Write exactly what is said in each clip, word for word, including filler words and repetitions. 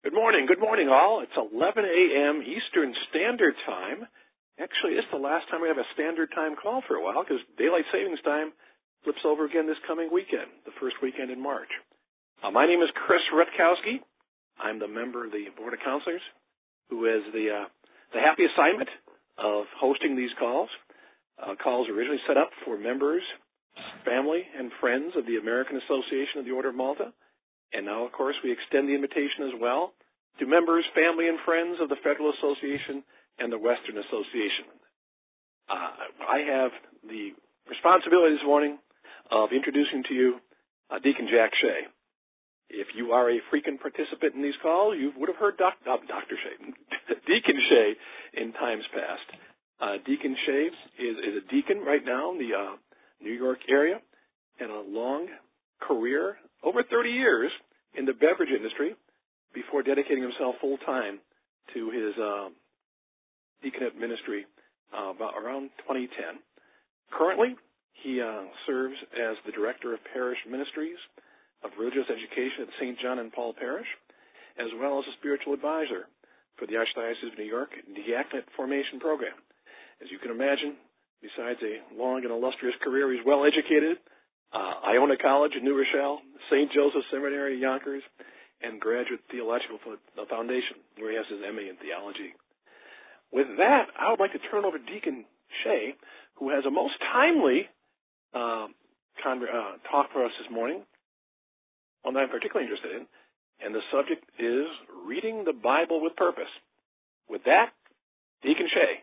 Good morning. Good morning, all. It's eleven a.m. Eastern Standard Time. Actually, it's the last time we have a Standard Time call for a while because Daylight Savings Time flips over again this coming weekend, the first weekend in March. Uh, my name is Chris Rutkowski. I'm the member of the Board of Counselors who has the, uh, the happy assignment of hosting these calls. Uh, calls originally set up for members, family, and friends of the American Association of the Order of Malta. And now, of course, we extend the invitation as well to members, family, and friends of the Federal Association and the Western Association. Uh, I have the responsibility this morning of introducing to you uh, Deacon Jack Shea. If you are a frequent participant in these calls, you would have heard Doc, uh, Doctor Shea, Deacon Shea in times past. Uh, Deacon Shea is, is a deacon right now in the uh, New York area and a long career, over thirty years, in the beverage industry before dedicating himself full-time to his uh, deaconate ministry uh, about around twenty ten. Currently, he uh, serves as the Director of Parish Ministries of Religious Education at Saint John and Paul Parish, as well as a spiritual advisor for the Archdiocese of New York Diaconate Formation Program. As you can imagine, besides a long and illustrious career, he's well-educated. Uh, Iona College in New Rochelle, Saint Joseph Seminary in Yonkers, and Graduate Theological Foundation, where he has his M A in theology. With that, I would like to turn over to Deacon Shea, who has a most timely uh, con- uh, talk for us this morning, one that I'm particularly interested in, and the subject is reading the Bible with purpose. With that, Deacon Shea.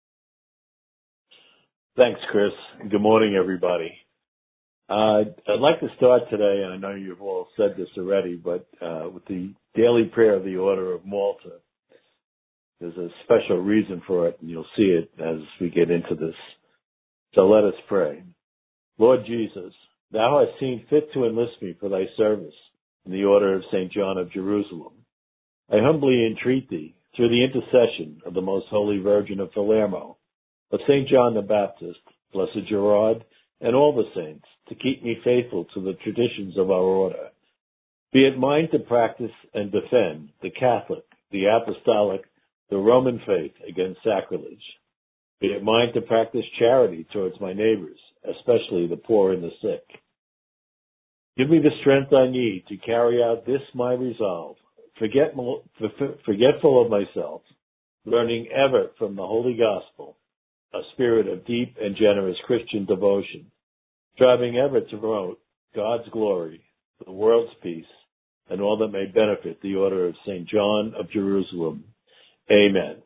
Thanks, Chris. Good morning, everybody. Uh, I'd like to start today, and I know you've all said this already, but uh, with the daily prayer of the Order of Malta. There's a special reason for it, and you'll see it as we get into this. So let us pray. Lord Jesus, thou hast seen fit to enlist me for thy service in the Order of Saint John of Jerusalem. I humbly entreat thee, through the intercession of the Most Holy Virgin of Palermo, of Saint John the Baptist, Blessed Gerard, and all the saints, to keep me faithful to the traditions of our order. Be it mine to practice and defend the Catholic, the Apostolic, the Roman faith against sacrilege. Be it mine to practice charity towards my neighbors, especially the poor and the sick. Give me the strength I need to carry out this my resolve, forget, forgetful of myself, learning ever from the Holy Gospel, a spirit of deep and generous Christian devotion, striving ever to promote God's glory, the world's peace, and all that may benefit the Order of Saint John of Jerusalem. Amen.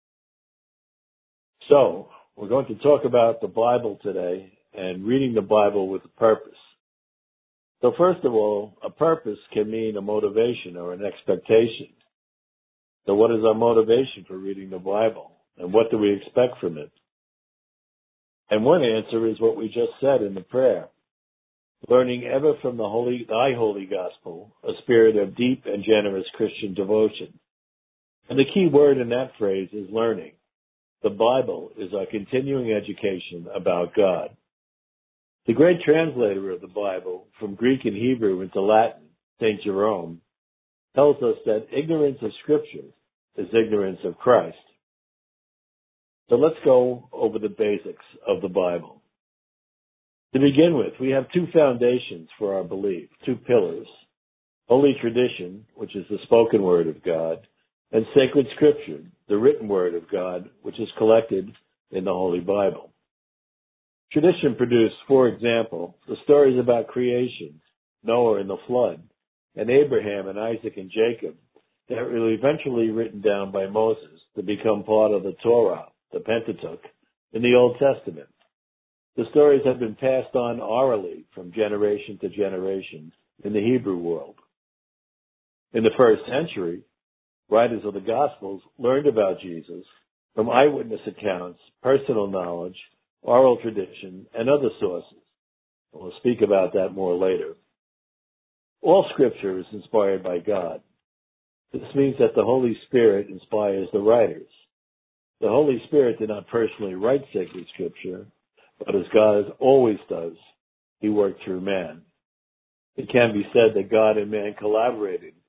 So, we're going to talk about the Bible today and reading the Bible with a purpose. So first of all, a purpose can mean a motivation or an expectation. So what is our motivation for reading the Bible? And what do we expect from it? And one answer is what we just said in the prayer. Learning ever from the holy, thy holy gospel, a spirit of deep and generous Christian devotion. And the key word in that phrase is learning. The Bible is our continuing education about God. The great translator of the Bible from Greek and Hebrew into Latin, Saint Jerome, tells us that ignorance of Scripture is ignorance of Christ. So let's go over the basics of the Bible. To begin with, we have two foundations for our belief, two pillars. Holy tradition, which is the spoken word of God, and sacred scripture, the written word of God, which is collected in the Holy Bible. Tradition produced, for example, the stories about creation, Noah and the flood, and Abraham and Isaac and Jacob, that were eventually written down by Moses to become part of the Torah, the Pentateuch, in the Old Testament. The stories have been passed on orally from generation to generation in the Hebrew world. In the first century, writers of the Gospels learned about Jesus from eyewitness accounts, personal knowledge, oral tradition, and other sources. We'll speak about that more later. All Scripture is inspired by God. This means that the Holy Spirit inspires the writers. The Holy Spirit did not personally write sacred Scripture, but as God always does, he worked through man. It can be said that God and man collaborated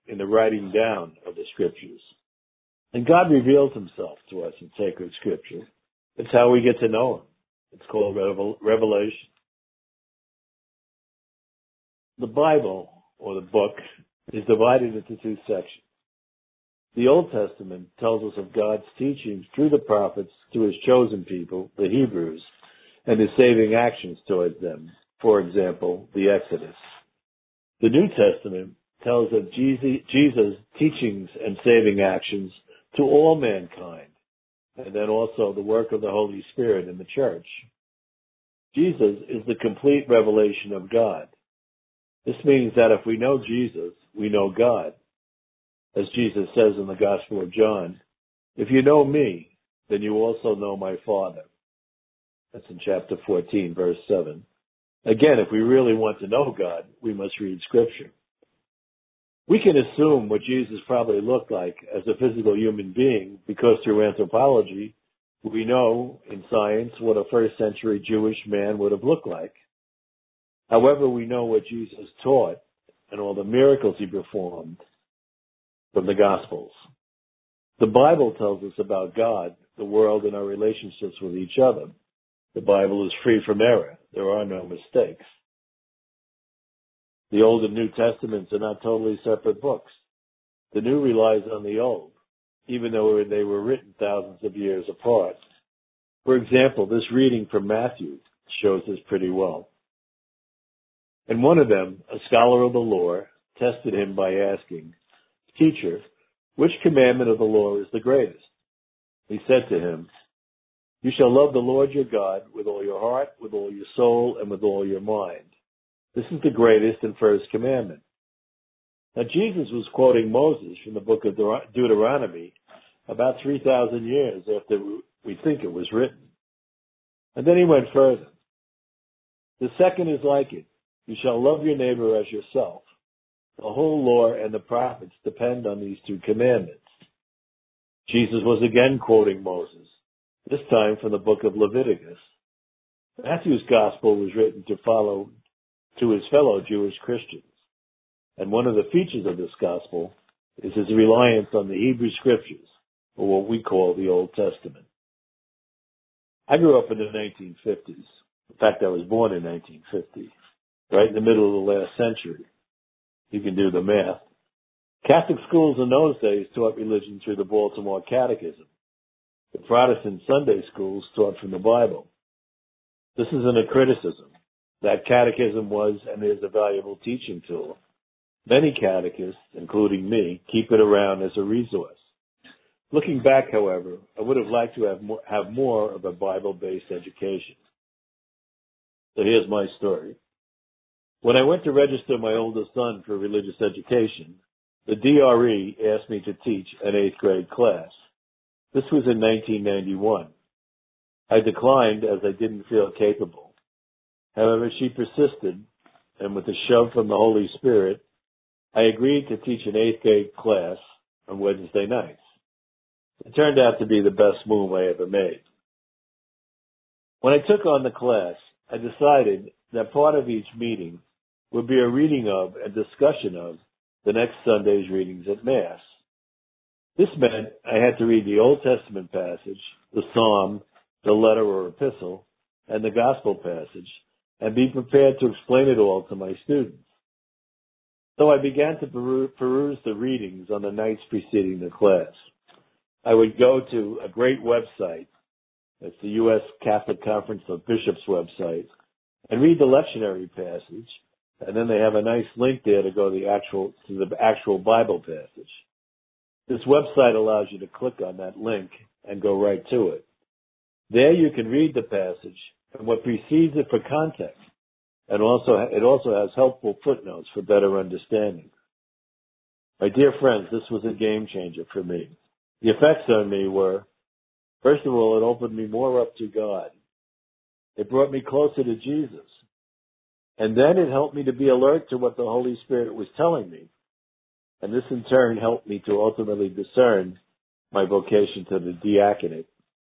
in the writing down of the scriptures. And God reveals himself to us in sacred scripture. It's how we get to know him. It's called revel- revelation. The Bible, or the book, is divided into two sections. The Old Testament tells us of God's teachings through the prophets to his chosen people, the Hebrews, and his saving actions towards them. For example, the Exodus. The New Testament tells of Jesus' teachings and saving actions to all mankind, and then also the work of the Holy Spirit in the church. Jesus is the complete revelation of God. This means that if we know Jesus, we know God. As Jesus says in the Gospel of John, if you know me, then you also know my Father. That's in chapter fourteen, verse seven. Again, if we really want to know God, we must read Scripture. We can assume what Jesus probably looked like as a physical human being because through anthropology, we know in science what a first century Jewish man would have looked like. However, we know what Jesus taught and all the miracles he performed from the Gospels. The Bible tells us about God, the world, and our relationships with each other. The Bible is free from error. There are no mistakes. The Old and New Testaments are not totally separate books. The New relies on the Old, even though they were written thousands of years apart. For example, this reading from Matthew shows this pretty well. And one of them, a scholar of the law, tested him by asking, "Teacher, which commandment of the law is the greatest?" He said to him, "You shall love the Lord your God with all your heart, with all your soul, and with all your mind. This is the greatest and first commandment." Now, Jesus was quoting Moses from the book of Deuteronomy about three thousand years after we think it was written. And then he went further. "The second is like it. You shall love your neighbor as yourself. The whole law and the prophets depend on these two commandments." Jesus was again quoting Moses, this time from the book of Leviticus. Matthew's gospel was written to follow to his fellow Jewish Christians. And one of the features of this gospel is his reliance on the Hebrew scriptures, or what we call the Old Testament. I grew up in the nineteen fifties. In fact, I was born in nineteen fifty, right in the middle of the last century. You can do the math. Catholic schools in those days taught religion through the Baltimore Catechism. The Protestant Sunday schools taught from the Bible. This isn't a criticism. That catechism was and is a valuable teaching tool. Many catechists, including me, keep it around as a resource. Looking back, however, I would have liked to have more, have more of a Bible-based education. So here's my story. When I went to register my oldest son for religious education, the D R E asked me to teach an eighth grade class. This was in nineteen ninety-one. I declined as I didn't feel capable. However, she persisted, and with a shove from the Holy Spirit, I agreed to teach an eighth grade class on Wednesday nights. It turned out to be the best move I ever made. When I took on the class, I decided that part of each meeting would be a reading of and discussion of the next Sunday's readings at Mass. This meant I had to read the Old Testament passage, the Psalm, the letter or epistle, and the Gospel passage, and be prepared to explain it all to my students. So I began to peru- peruse the readings on the nights preceding the class. I would go to a great website, it's the U S Catholic Conference of Bishops website, and read the lectionary passage, and then they have a nice link there to go to the actual to the actual Bible passage. This website allows you to click on that link and go right to it. There you can read the passage and what precedes it for context, and also it also has helpful footnotes for better understanding. My dear friends, this was a game changer for me. The effects on me were, first of all, it opened me more up to God. It brought me closer to Jesus. And then it helped me to be alert to what the Holy Spirit was telling me. And this in turn helped me to ultimately discern my vocation to the diaconate.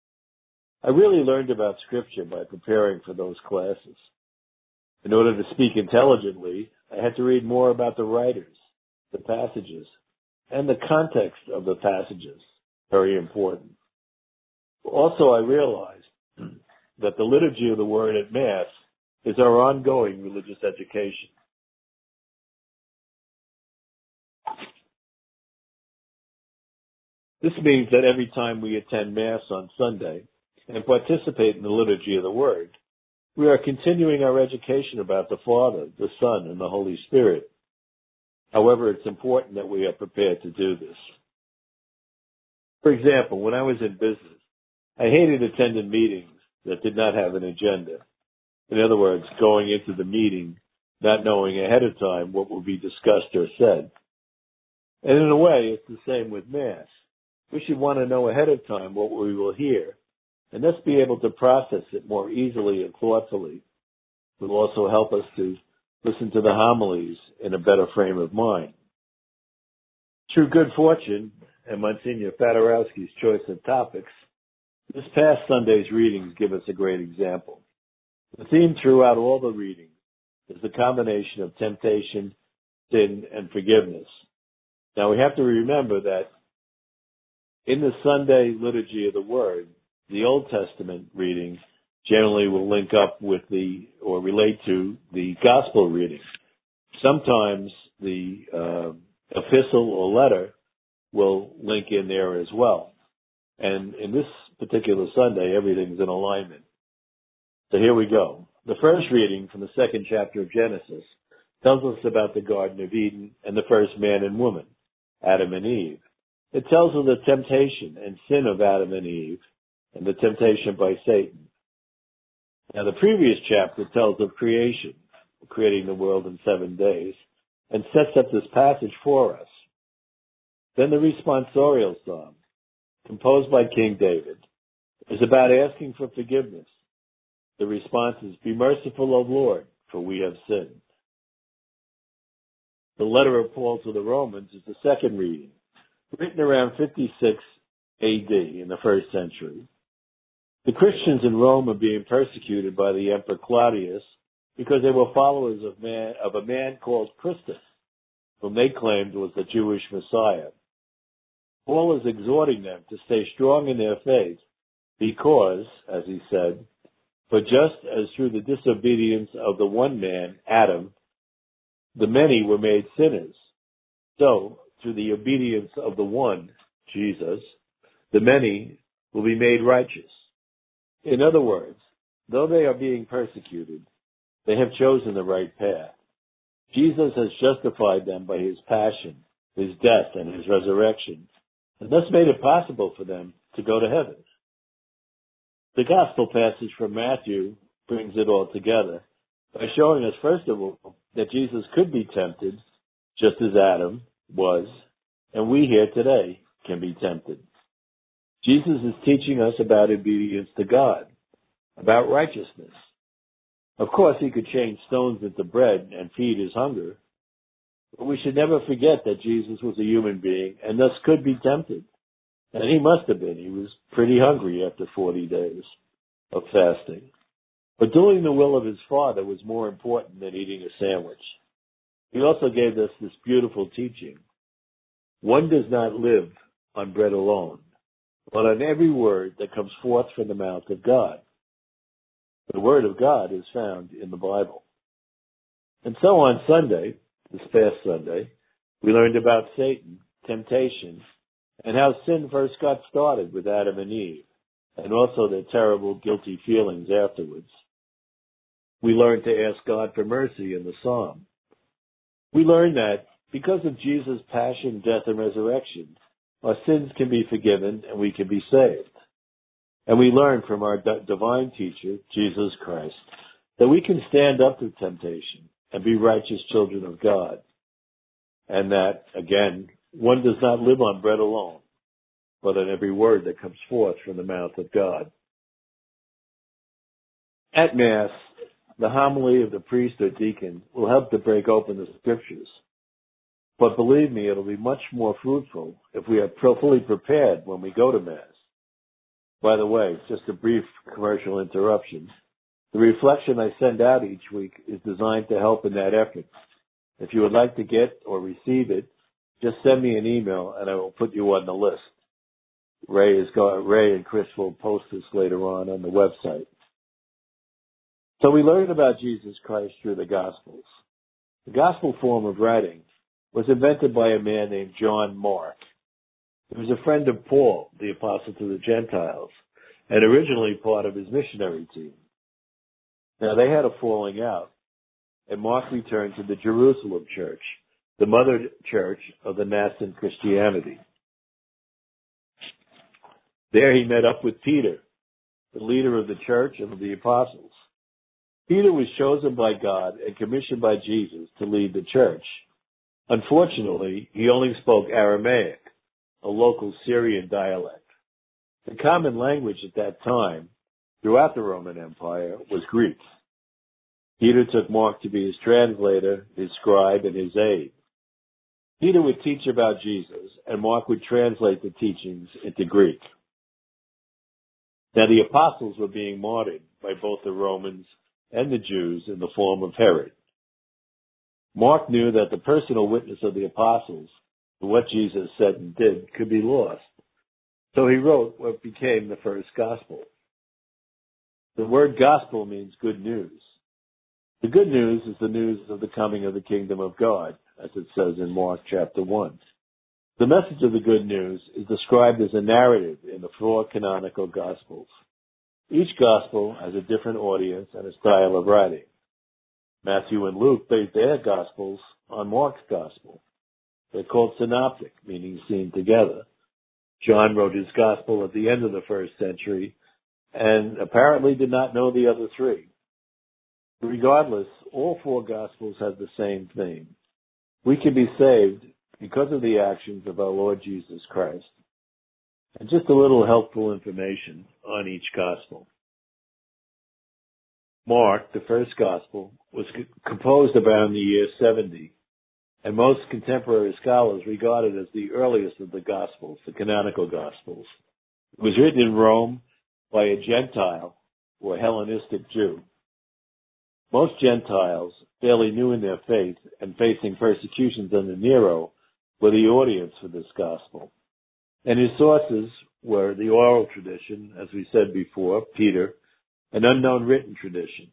I really learned about Scripture by preparing for those classes. In order to speak intelligently, I had to read more about the writers, the passages, and the context of the passages. Very important. Also, I realized that the liturgy of the Word at Mass is our ongoing religious education. This means that every time we attend Mass on Sunday and participate in the liturgy of the Word, we are continuing our education about the Father, the Son, and the Holy Spirit. However, it's important that we are prepared to do this. For example, when I was in business, I hated attending meetings that did not have an agenda. In other words, going into the meeting not knowing ahead of time what will be discussed or said. And in a way, it's the same with Mass. We should want to know ahead of time what we will hear, and thus be able to process it more easily and thoughtfully. It will also help us to listen to the homilies in a better frame of mind. Through good fortune and Monsignor Fadarowski's choice of topics, this past Sunday's readings give us a great example. The theme throughout all the readings is the combination of temptation, sin, and forgiveness. Now we have to remember that in the Sunday liturgy of the Word, the Old Testament readings generally will link up with the, or relate to, the Gospel readings. Sometimes the uh, epistle or letter will link in there as well. And in this particular Sunday, everything's in alignment. So here we go. The first reading from the second chapter of Genesis tells us about the Garden of Eden and the first man and woman, Adam and Eve. It tells of the temptation and sin of Adam and Eve and the temptation by Satan. Now the previous chapter tells of creation, creating the world in seven days, and sets up this passage for us. Then the responsorial psalm, composed by King David, is about asking for forgiveness. The response is, "Be merciful, O Lord, for we have sinned." The letter of Paul to the Romans is the second reading, written around fifty-six A D in the first century. The Christians in Rome are being persecuted by the Emperor Claudius because they were followers of, man, of a man called Christus, whom they claimed was the Jewish Messiah. Paul is exhorting them to stay strong in their faith because, as he said, "For just as through the disobedience of the one man, Adam, the many were made sinners, so through the obedience of the one, Jesus, the many will be made righteous." In other words, though they are being persecuted, they have chosen the right path. Jesus has justified them by his passion, his death, and his resurrection, and thus made it possible for them to go to heaven. The gospel passage from Matthew brings it all together by showing us, first of all, that Jesus could be tempted just as Adam was, and we here today can be tempted. Jesus is teaching us about obedience to God, about righteousness. Of course, he could change stones into bread and feed his hunger, but we should never forget that Jesus was a human being and thus could be tempted. And he must have been. He was pretty hungry after forty days of fasting. But doing the will of his Father was more important than eating a sandwich. He also gave us this beautiful teaching. One does not live on bread alone, but on every word that comes forth from the mouth of God. The Word of God is found in the Bible. And so on Sunday, this past Sunday, we learned about Satan, temptation, and how sin first got started with Adam and Eve, and also their terrible, guilty feelings afterwards. We learned to ask God for mercy in the Psalm. We learned that because of Jesus' passion, death, and resurrection, our sins can be forgiven and we can be saved. And we learned from our d- divine teacher, Jesus Christ, that we can stand up to temptation and be righteous children of God. And that, again, one does not live on bread alone, but on every word that comes forth from the mouth of God. At Mass, the homily of the priest or deacon will help to break open the scriptures. But believe me, it'll be much more fruitful if we are fully prepared when we go to Mass. By the way, just a brief commercial interruption. The reflection I send out each week is designed to help in that effort. If you would like to get or receive it, just send me an email and I will put you on the list. Ray is going, Ray and Chris will post this later on on the website. So we learn about Jesus Christ through the Gospels. The Gospel form of writing was invented by a man named John Mark. He was a friend of Paul, the apostle to the Gentiles, and originally part of his missionary team. Now they had a falling out, and Mark returned to the Jerusalem church, the mother church of the nascent Christianity. There he met up with Peter, the leader of the church and of the apostles. Peter was chosen by God and commissioned by Jesus to lead the church. Unfortunately, he only spoke Aramaic, a local Syrian dialect. The common language at that time, throughout the Roman Empire, was Greek. Peter took Mark to be his translator, his scribe, and his aide. Peter would teach about Jesus, and Mark would translate the teachings into Greek. Now, the apostles were being martyred by both the Romans and the Jews in the form of Herod. Mark knew that the personal witness of the apostles to what Jesus said and did could be lost. So he wrote what became the first gospel. The word gospel means good news. The good news is the news of the coming of the kingdom of God, as it says in Mark chapter one. The message of the good news is described as a narrative in the four canonical gospels. Each gospel has a different audience and a style of writing. Matthew and Luke based their gospels on Mark's gospel. They're called synoptic, meaning seen together. John wrote his gospel at the end of the first century and apparently did not know the other three. Regardless, all four gospels have the same theme. We can be saved because of the actions of our Lord Jesus Christ. And just a little helpful information on each gospel. Mark, the first gospel, was c- composed around the year seventy, and most contemporary scholars regard it as the earliest of the gospels, the canonical gospels. It was written in Rome by a Gentile or Hellenistic Jew. Most Gentiles, fairly new in their faith and facing persecutions under Nero, were the audience for this gospel. And his sources were the oral tradition, as we said before, Peter, an unknown written tradition.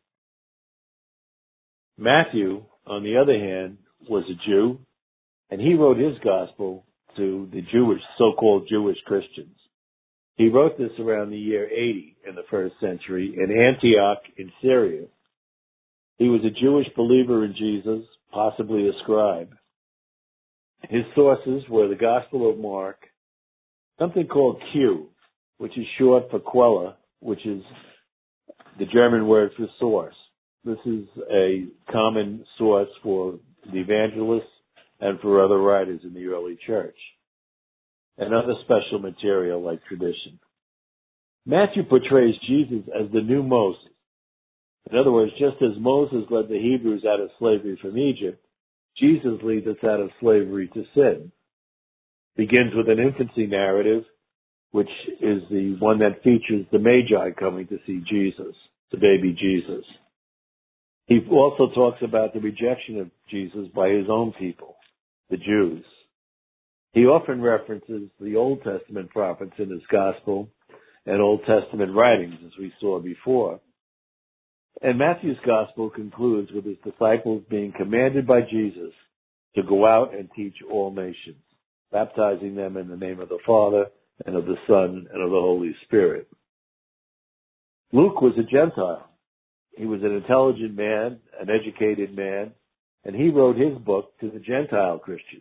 Matthew, on the other hand, was a Jew, and he wrote his gospel to the Jewish, so-called Jewish Christians. He wrote this around the year eighty in the first century in Antioch in Syria. He was a Jewish believer in Jesus, possibly a scribe. His sources were the Gospel of Mark, something called Q, which is short for Quelle, which is the German word for source. This is a common source for the evangelists and for other writers in the early church, and other special material like tradition. Matthew portrays Jesus as the new Moses. In other words, just as Moses led the Hebrews out of slavery from Egypt, Jesus leads us out of slavery to sin. Begins with an infancy narrative, which is the one that features the Magi coming to see Jesus, the baby Jesus. He also talks about the rejection of Jesus by his own people, the Jews. He often references the Old Testament prophets in his gospel and Old Testament writings, as we saw before. And Matthew's gospel concludes with his disciples being commanded by Jesus to go out and teach all nations, baptizing them in the name of the Father and of the Son and of the Holy Spirit. Luke was a Gentile. He was an intelligent man, an educated man, and he wrote his book to the Gentile Christians.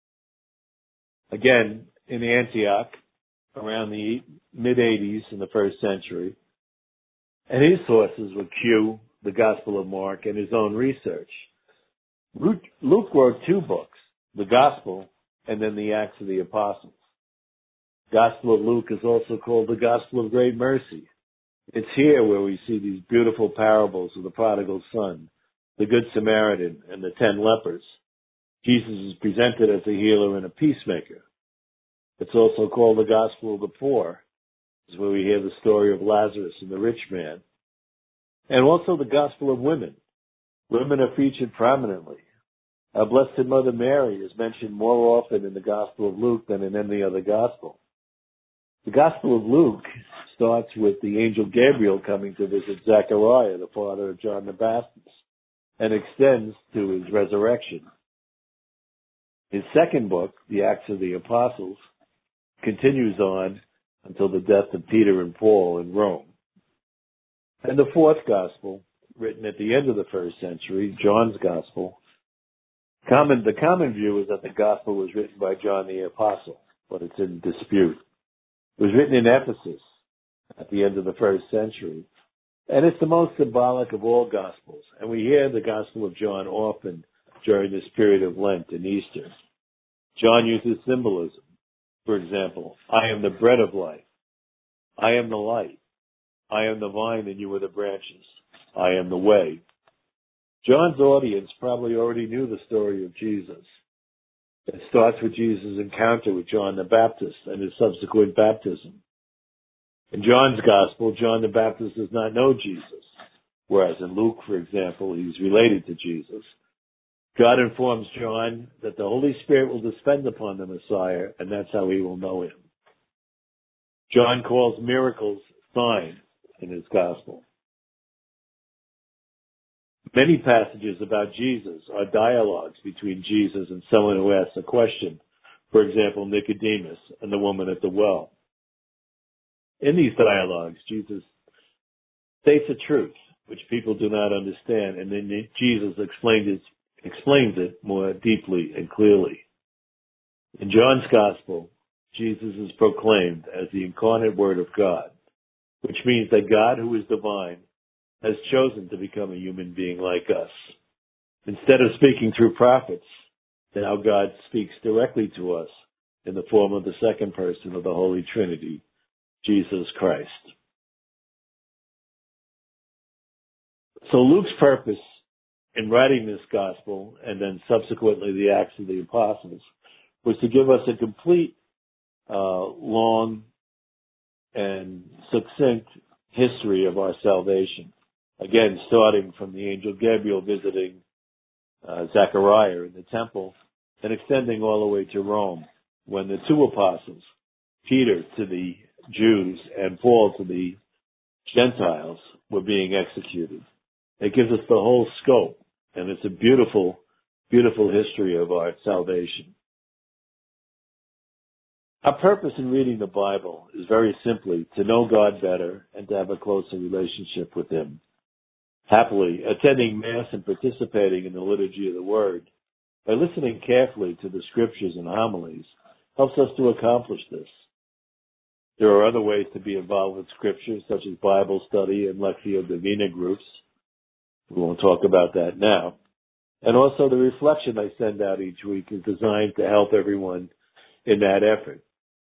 Again, in Antioch, around the mid-eighties in the first century, and his sources were Q, the Gospel of Mark, and his own research. Luke wrote two books, the Gospel and then the Acts of the Apostles. Gospel of Luke is also called the Gospel of Great Mercy. It's here where we see these beautiful parables of the prodigal son, the Good Samaritan, and the ten lepers. Jesus is presented as a healer and a peacemaker. It's also called the Gospel of the Poor. This is where we hear the story of Lazarus and the rich man. And also the Gospel of Women. Women are featured prominently. Our Blessed Mother Mary is mentioned more often in the Gospel of Luke than in any other Gospel. The Gospel of Luke starts with the angel Gabriel coming to visit Zechariah, the father of John the Baptist, and extends to his resurrection. His second book, the Acts of the Apostles, continues on until the death of Peter and Paul in Rome. And the fourth Gospel, written at the end of the first century, John's Gospel, common, the common view is that the Gospel was written by John the Apostle, but it's in dispute. It was written in Ephesus at the end of the first century, and it's the most symbolic of all Gospels, and we hear the Gospel of John often during this period of Lent and Easter. John uses symbolism. For example, I am the bread of life. I am the light. I am the vine and you are the branches. I am the way. John's audience probably already knew the story of Jesus. It starts with Jesus' encounter with John the Baptist and his subsequent baptism. In John's Gospel, John the Baptist does not know Jesus, whereas in Luke, for example, he's related to Jesus. God informs John that the Holy Spirit will descend upon the Messiah, and that's how he will know him. John calls miracles signs in his Gospel. Many passages about Jesus are dialogues between Jesus and someone who asks a question. For example, Nicodemus and the woman at the well. In these dialogues, Jesus states a truth which people do not understand, and then Jesus explains it, explains it more deeply and clearly. In John's Gospel, Jesus is proclaimed as the incarnate Word of God, which means that God, who is divine, has chosen to become a human being like us. Instead of speaking through prophets, now God speaks directly to us in the form of the second person of the Holy Trinity, Jesus Christ. So Luke's purpose in writing this gospel, and then subsequently the Acts of the Apostles, was to give us a complete, uh, long, and succinct history of our salvation. Again, starting from the angel Gabriel visiting uh, Zechariah in the temple and extending all the way to Rome when the two apostles, Peter to the Jews and Paul to the Gentiles, were being executed. It gives us the whole scope, and it's a beautiful, beautiful history of our salvation. Our purpose in reading the Bible is very simply to know God better and to have a closer relationship with Him. Happily, attending Mass and participating in the liturgy of the Word, by listening carefully to the Scriptures and homilies, helps us to accomplish this. There are other ways to be involved with Scriptures, such as Bible study and Lectio Divina groups. We won't talk about that now. And also the reflection I send out each week is designed to help everyone in that effort.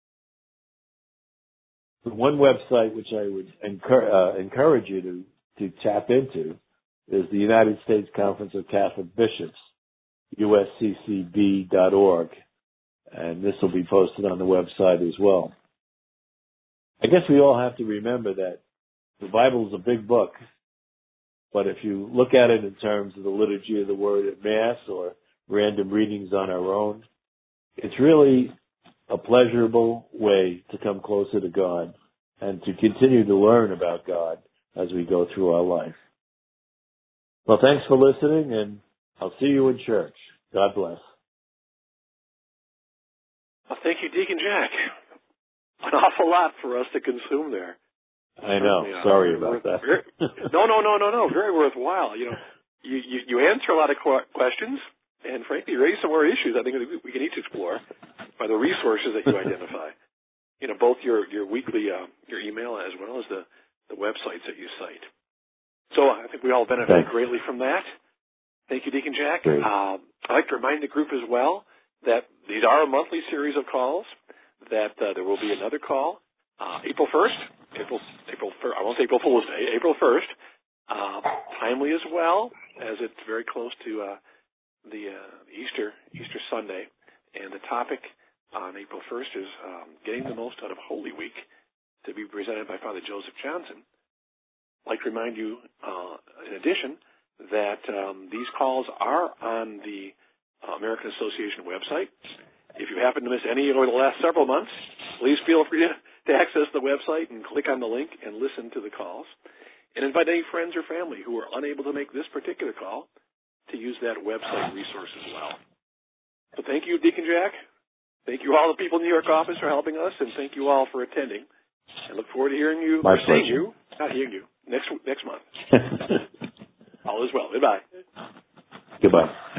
The one website which I would encourage, uh, encourage you to, to tap into is the United States Conference of Catholic Bishops, U S C C B dot org, and this will be posted on the website as well. I guess we all have to remember that the Bible is a big book, but if you look at it in terms of the liturgy of the Word at Mass or random readings on our own, it's really a pleasurable way to come closer to God and to continue to learn about God as we go through our life. Well, thanks for listening, and I'll see you in church. God bless. Well, thank you, Deacon Jack. An awful lot for us to consume there. I know. Uh, Sorry about worth, that. Very, no, no, no, no, no. Very worthwhile. You know, you, you, you answer a lot of questions, and frankly, raise some more issues I think we can each explore by the resources that you identify. You know, both your, your weekly, uh, your email as well as the, the websites that you cite. So I think we all benefit Thanks. greatly from that. Thank you, Deacon Jack. Uh, I'd like to remind the group as well that these are a monthly series of calls, that uh, there will be another call uh, April first, April, April first, I won't say April Fool's Day, April first, uh, timely as well, as it's very close to uh, the uh, Easter, Easter Sunday. And the topic on April first is um, getting the most out of Holy Week, to be presented by Father Joseph Johnson. I'd like to remind you, uh, in addition, that um, these calls are on the uh, American Association website. If you happen to miss any over the last several months, please feel free to, to access the website and click on the link and listen to the calls. And invite any friends or family who are unable to make this particular call to use that website resource as well. So thank you, Deacon Jack. Thank you all the people in the New York office for helping us, and thank you all for attending. I look forward to hearing you, My or seeing pleasure. you, not hearing you, next next month. All is well. Goodbye. Goodbye.